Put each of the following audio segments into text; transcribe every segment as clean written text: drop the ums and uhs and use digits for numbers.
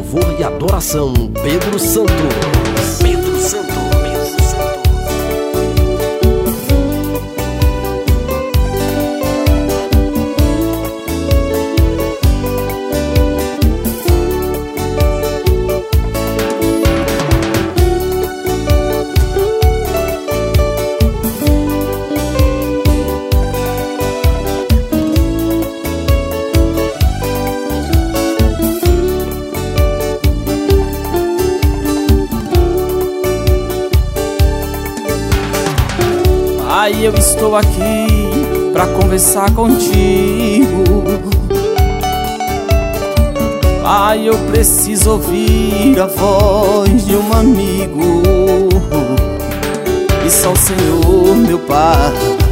louvor e adoração, Pedro Santos. Pedro Santos. Pai, eu estou aqui pra conversar contigo. Pai, eu preciso ouvir a voz de um amigo. E só o Senhor, meu Pai,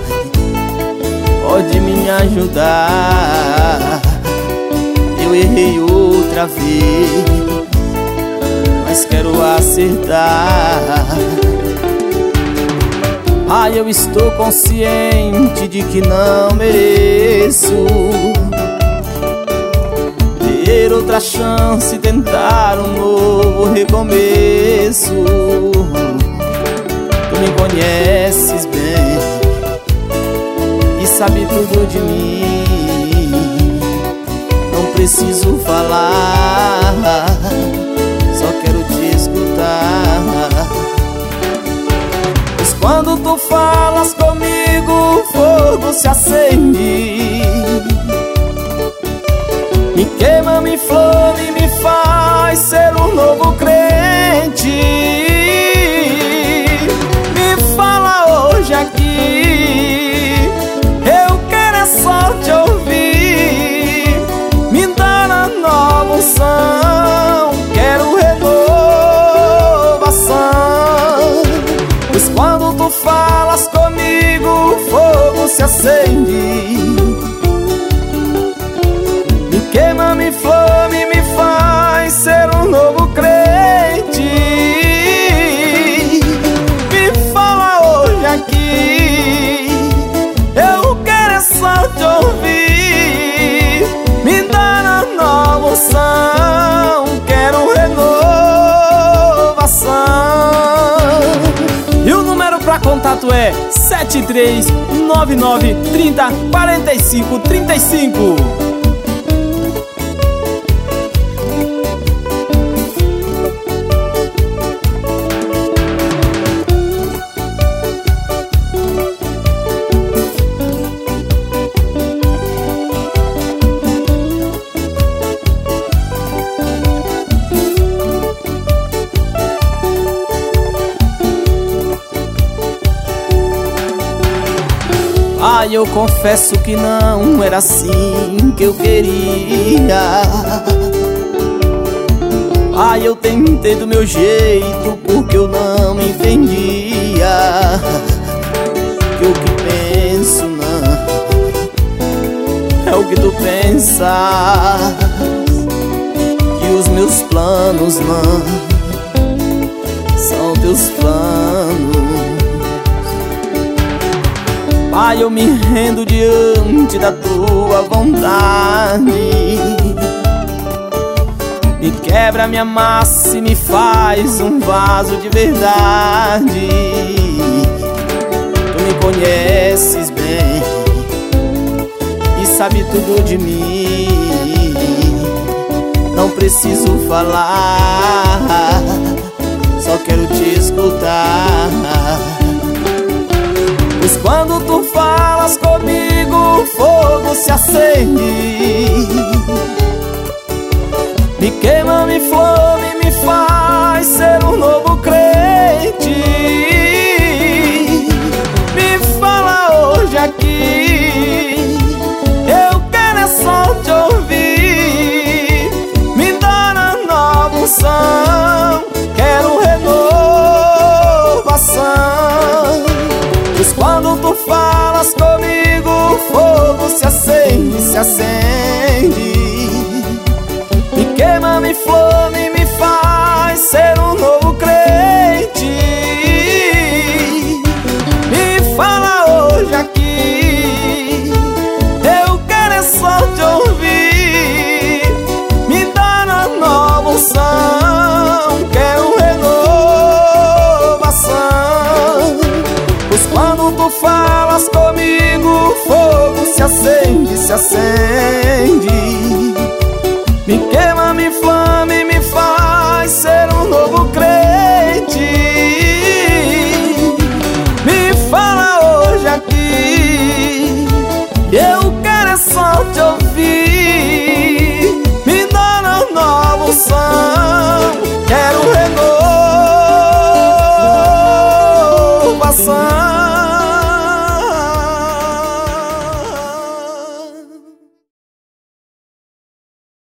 pode me ajudar. Eu errei outra vez, mas quero acertar. Pai, eu estou consciente de que não mereço ter outra chance, tentar um novo recomeço. Tu me conheces bem e sabe tudo de mim. Não preciso falar, só quero te escutar. Quando tu falas comigo, o fogo se acende, me queima, me inflama, me faz ser um novo crente. Me fala hoje aqui, eu quero é só te ouvir. Me dá na nova unção, quero renovação. Pois quando tu falas comigo, o fogo se acende, me queima, me inflama, me faz ser um novo crente. Me fala hoje aqui, eu quero é só te ouvir. Me dá na nova unção, quero renovação. E o número pra contato é 7399 30 45 35. Pai, eu confesso que não era assim que eu queria. Pai, eu tentei do meu jeito porque eu não me entendia. Que o que penso não é o que tu pensas, que os meus planos não são teus planos. Pai, eu me rendo diante da tua vontade. Me quebra, me amassa e me faz um vaso de verdade. Tu me conheces bem e sabe tudo de mim. Não preciso falar, só quero te escutar. Pois quando tu falas comigo, o fogo se acende, me queima, me inflama, me faz ser um novo crente. Me fala hoje aqui, eu quero é só te ouvir. Me dá na nova unção, quero renovação. Pois quando tu falas comigo, o fogo se acende, se acende.